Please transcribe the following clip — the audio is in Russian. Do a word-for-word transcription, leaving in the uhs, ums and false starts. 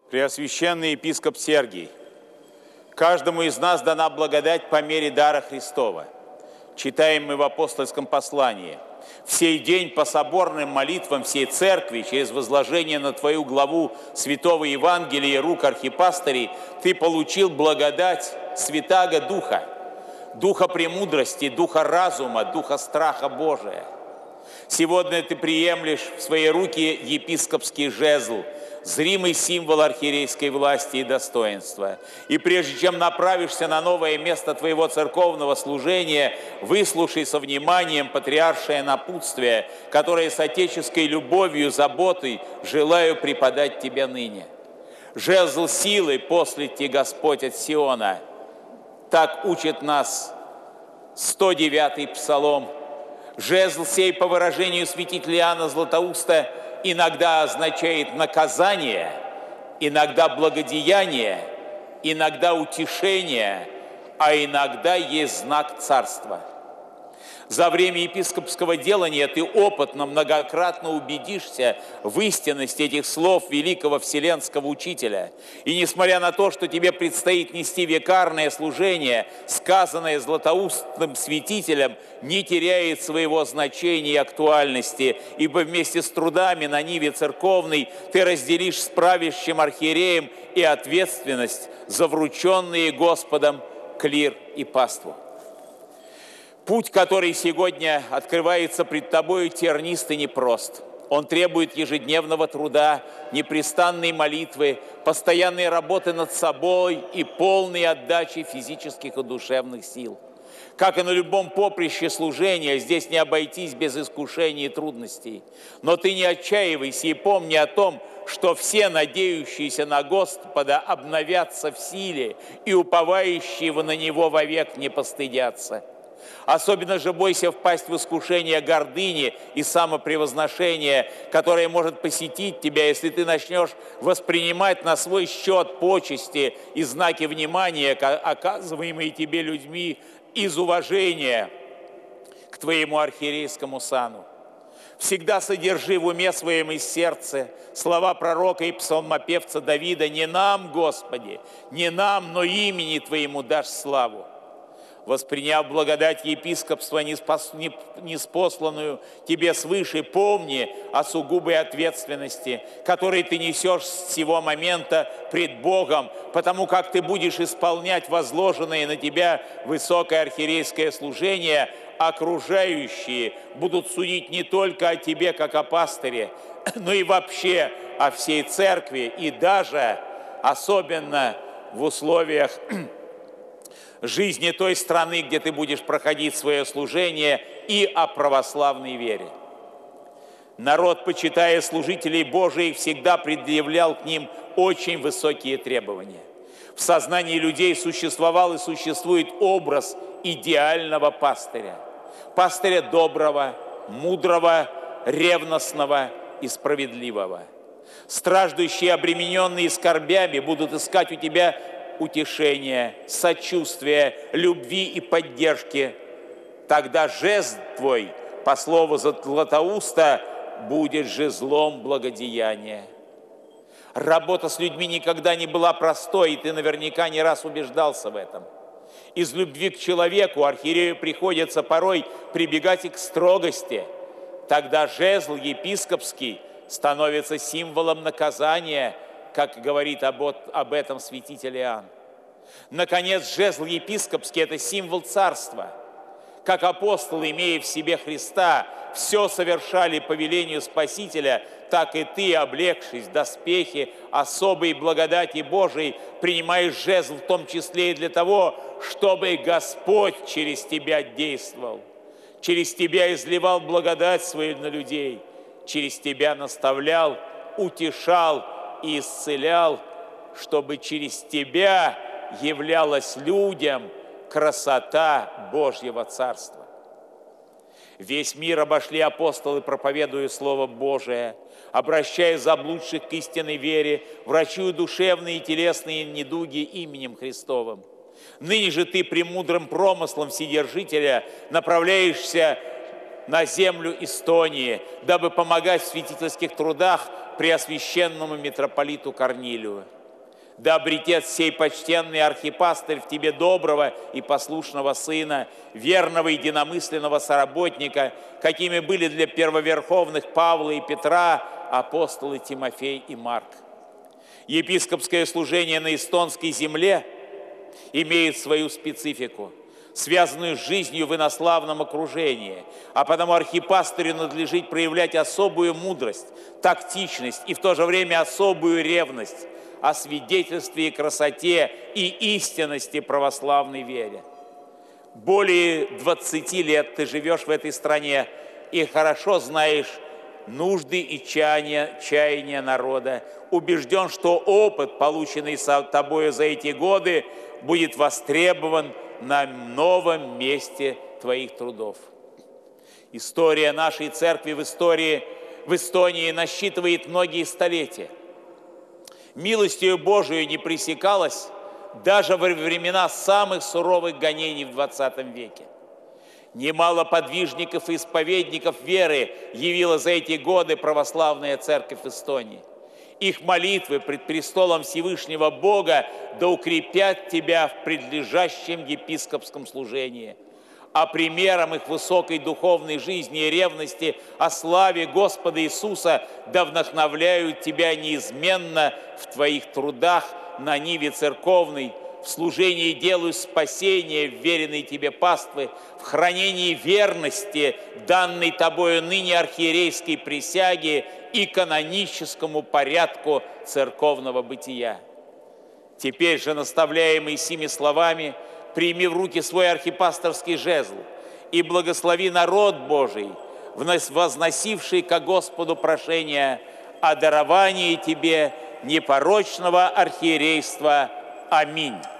Преосвященный епископ Сергий, каждому из нас дана благодать по мере дара Христова. Читаем мы в апостольском послании. «В сей день по соборным молитвам всей церкви, через возложение на Твою главу святого Евангелия и рук архипастырей, Ты получил благодать Святаго Духа, Духа премудрости, Духа разума, Духа страха Божия. Сегодня Ты приемлешь в свои руки епископский жезл, зримый символ архиерейской власти и достоинства. И прежде чем направишься на новое место Твоего церковного служения, выслушай со вниманием патриаршее напутствие, которое с отеческой любовью, заботой желаю преподать Тебе ныне. Жезл силы послет Тебе Господь от Сиона. Так учит нас сто девятый псалом. Жезл сей, по выражению святителя Иоанна Златоуста, иногда означает наказание, иногда благодеяние, иногда утешение, а иногда есть знак царства. За время епископского делания ты опытно, многократно убедишься в истинности этих слов великого вселенского учителя. И несмотря на то, что тебе предстоит нести викарное служение, сказанное златоустным святителем, не теряет своего значения и актуальности, ибо вместе с трудами на ниве церковной ты разделишь с правящим архиереем и ответственность за врученные Господом клир и паству. Путь, который сегодня открывается пред тобою, тернист и непрост. Он требует ежедневного труда, непрестанной молитвы, постоянной работы над собой и полной отдачи физических и душевных сил. Как и на любом поприще служения, здесь не обойтись без искушений и трудностей. Но ты не отчаивайся и помни о том, что все надеющиеся на Господа обновятся в силе, и уповающие на Него вовек не постыдятся. Особенно же бойся впасть в искушение гордыни и самопревозношения, которое может посетить тебя, если ты начнешь воспринимать на свой счет почести и знаки внимания, оказываемые тебе людьми из уважения к твоему архиерейскому сану. Всегда содержи в уме своем и сердце слова пророка и псалмопевца Давида: «Не нам, Господи, не нам, но имени Твоему дашь славу». Восприняв благодать епископства, ниспосланную тебе свыше, помни о сугубой ответственности, которой ты несешь с сего момента пред Богом, потому как ты будешь исполнять возложенное на тебя высокое архиерейское служение. Окружающие будут судить не только о тебе, как о пастыре, но и вообще о всей церкви, и даже, особенно в условиях жизни той страны, где ты будешь проходить свое служение, и о православной вере. Народ, почитая служителей Божиих, всегда предъявлял к ним очень высокие требования. В сознании людей существовал и существует образ идеального пастыря. Пастыря доброго, мудрого, ревностного и справедливого. Страждущие, обремененные скорбями, будут искать у тебя утешения, сочувствия, любви и поддержки. Тогда жезл твой, по слову Златоуста, будет жезлом благодеяния. Работа с людьми никогда не была простой, и ты наверняка не раз убеждался в этом. Из любви к человеку архиерею приходится порой прибегать и к строгости. Тогда жезл епископский становится символом наказания, как говорит об, об этом святитель Иоанн. Наконец, жезл епископский – это символ царства. Как апостолы, имея в себе Христа, все совершали по велению Спасителя, так и ты, облегшись в доспехи особой благодати Божией, принимаешь жезл в том числе и для того, чтобы Господь через тебя действовал, через тебя изливал благодать свою на людей, через тебя наставлял, утешал и исцелял, чтобы через тебя являлась людям красота Божьего Царства. Весь мир обошли апостолы, проповедуя Слово Божие, обращая заблудших к истинной вере, врачуя душевные и телесные недуги именем Христовым. Ныне же ты премудрым промыслом Вседержителя направляешься на землю Эстонии, дабы помогать в святительских трудах преосвященному митрополиту Корнилию. Да обретет сей почтенный архипастырь в тебе доброго и послушного сына, верного единомысленного соработника, какими были для первоверховных Павла и Петра апостолы Тимофей и Марк. Епископское служение на эстонской земле имеет свою специфику, связанную с жизнью в инославном окружении, а потому архипастырю надлежит проявлять особую мудрость, тактичность и в то же время особую ревность о свидетельстве и красоте и истинности православной вере. Более двадцати лет ты живешь в этой стране и хорошо знаешь нужды и чаяния, чаяния народа. Убежден, что опыт, полученный тобою за эти годы, будет востребован на новом месте твоих трудов. История нашей церкви в истории в Эстонии насчитывает многие столетия. Милостью Божию не пресекалась даже во времена самых суровых гонений в двадцатом веке. Немало подвижников и исповедников веры явила за эти годы православная церковь Эстонии. Их молитвы пред престолом Всевышнего Бога да укрепят тебя в предлежащем епископском служении. А примером их высокой духовной жизни и ревности о славе Господа Иисуса да вдохновляют тебя неизменно в твоих трудах на ниве церковной, в служении делу спасения вверенной тебе паствы, в хранении верности, данной тобою ныне архиерейской присяги и каноническому порядку церковного бытия. Теперь же, наставляемый сими словами, прими в руки свой архипасторский жезл и благослови народ Божий, возносивший ко Господу прошение о даровании тебе непорочного архиерейства. Аминь.